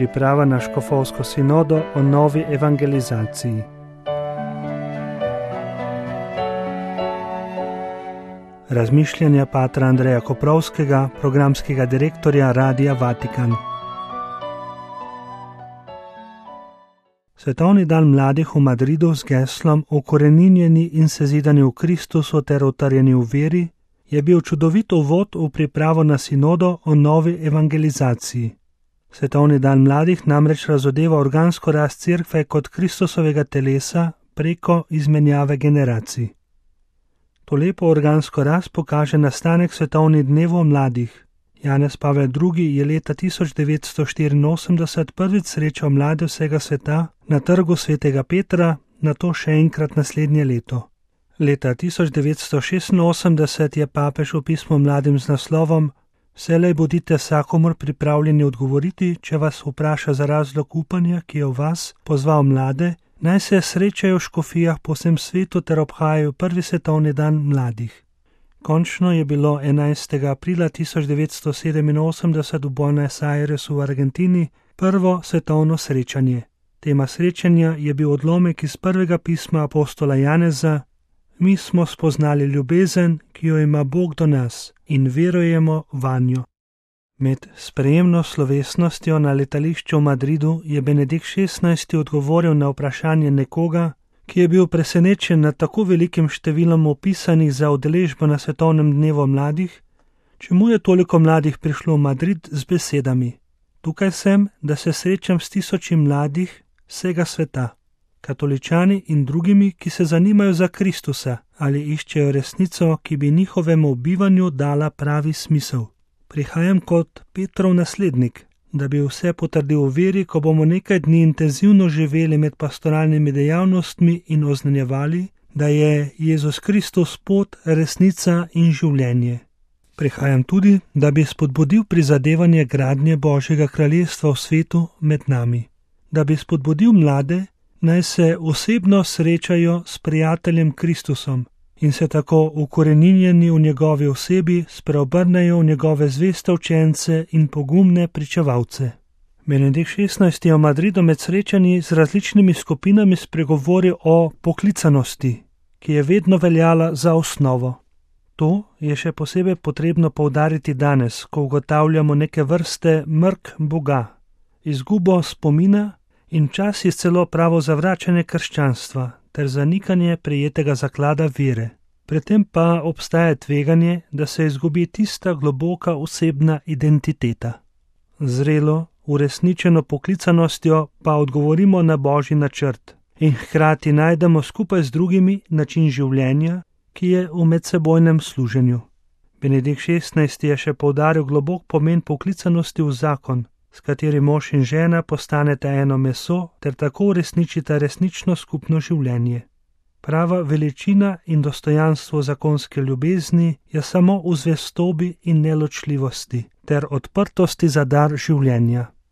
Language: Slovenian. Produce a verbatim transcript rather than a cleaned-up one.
priprava na škofovsko sinodo o novi evangelizaciji. Razmišljanja patra Andreja Koprovskega, programskega direktorja Radia Vatikan. Svetovni dan mladih v Madridu s geslom Ukoreninjeni in sezidani v Kristusu ter utrjeni v veri je bil čudovit uvod v pripravo na sinodo o novi evangelizaciji. Svetovni dan mladih namreč razodeva organsko rast Cerkve kot Kristusovega telesa preko izmenjave generacij. To lepo organsko rast pokaže nastanek svetovnih dnevov mladih. Janez Pavel drugi je leta tisoč devetsto štiriinosemdeset prvič srečal mlade vsega sveta na trgu svetega Petra, nato še enkrat naslednje leto. Leta tisoč devetsto šestinosemdeset je papež v pismu mladim z naslovom Vselej bodite vsakomur pripravljeni odgovoriti, če vas vpraša za razlog upanja, ki je v vas, pozval mlade, naj se srečajo v škofijah po vsem svetu ter obhajajo prvi svetovni dan mladih. Končno je bilo enajstega aprila tisoč devetsto sedeminosemdeset v Buenos Airesu v Argentini prvo svetovno srečanje. Tema srečanja je bil odlomek iz prvega pisma apostola Janeza: Mi smo spoznali ljubezen, ki jo ima Bog do nas, in verujemo vanjo. Med sprejemno slovesnostjo na letališču v Madridu je Benedikt šestnajsti odgovoril na vprašanje nekoga, ki je bil presenečen nad tako velikim številom opisanih za udeležbo na svetovnem dnevu mladih, čemu je toliko mladih prišlo v Madrid z besedami: Tukaj sem, da se srečam s tisoči mladih vsega sveta, katoličani in drugimi, ki se zanimajo za Kristusa ali iščejo resnico, ki bi njihovemu bivanju dala pravi smisel. Prihajam kot Petrov naslednik, da bi vse potrdil v veri, ko bomo nekaj dni intenzivno živeli med pastoralnimi dejavnostmi in oznanjevali, da je Jezus Kristus pot, resnica in življenje. Prihajam tudi, da bi spodbudil prizadevanje gradnje Božjega kraljestva v svetu med nami, da bi spodbudil mlade, naj se osebno srečajo s prijateljem Kristusom in se tako ukoreninjeni v njegovi osebi spreobrnejo v njegove zveste učence in pogumne pričevalce. Benedikt šestnajsti je v Madridu med srečanji z različnimi skupinami spregovoril o poklicanosti, ki je vedno veljala za osnovo. To je še posebej potrebno poudariti danes, ko ugotavljamo neke vrste mrk Boga, izgubo spomina in včasih celo pravo zavračanje krščanstva ter zanikanje prejetega zaklada vere. Pri tem pa obstaja tveganje, da se izgubi tista globoka osebna identiteta. Zrelo, uresničeno poklicanostjo pa odgovorimo na Božji načrt in hkrati najdemo skupaj z drugimi način življenja, ki je v medsebojnem služenju. Benedikt šestnajsti je še poudaril globok pomen poklicanosti v zakon, s kateri mož in žena postaneta eno meso ter tako uresničita resnično skupno življenje. Prava veličina in dostojanstvo zakonske ljubezni je samo v zvestobi in neločljivosti ter odprtosti za dar življenja.